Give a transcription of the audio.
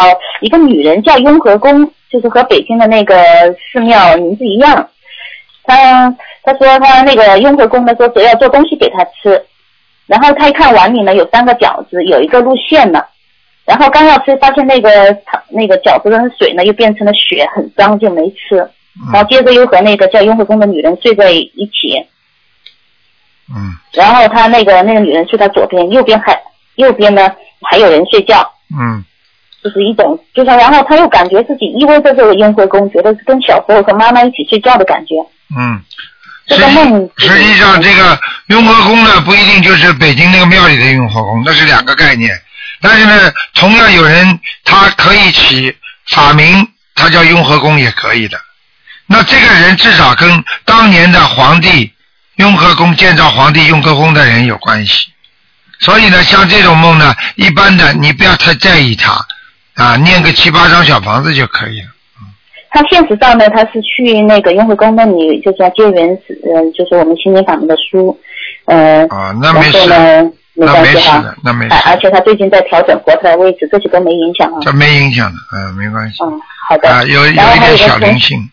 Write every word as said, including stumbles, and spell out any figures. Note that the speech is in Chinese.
一个女人叫雍和宫，就是和北京的那个寺庙名字一样。他他说他那个雍和宫的说只要做东西给他吃，然后他一看碗里呢有三个饺子，有一个露馅了，然后刚要吃，发现那个那个饺子的水呢又变成了血，很脏，就没吃。然后接着又和那个叫雍和宫的女人睡在一起。 嗯。 然后他那个那个女人睡他左边，右边还右边呢还有人睡觉。 嗯。 就是一种，就是然后他又感觉自己依偎在这个雍和宫，觉得是跟小时候和妈妈一起睡觉的感觉。 嗯。 这个梦实际上，这个雍和宫呢，不一定就是北京那个庙里的雍和宫，那是两个概念。但是呢，同样有人他可以起法名，他叫雍和宫也可以的。那这个人至少跟当年的皇帝雍和宫建造皇帝雍和宫的人有关系。所以呢，像这种梦呢，一般的你不要太在意它啊，念个七八张小房子就可以了。 他现实上呢，他是去那个雍和宫那里，就是要接缘，嗯，就是我们心灵法门的书，呃， 啊，那没事， 呢没关系哈， 那没事， 而且他最近在调整佛台的位置，这些都没影响啊。 这没影响的，嗯，没关系。 嗯，好的。 啊，有有一点小灵性。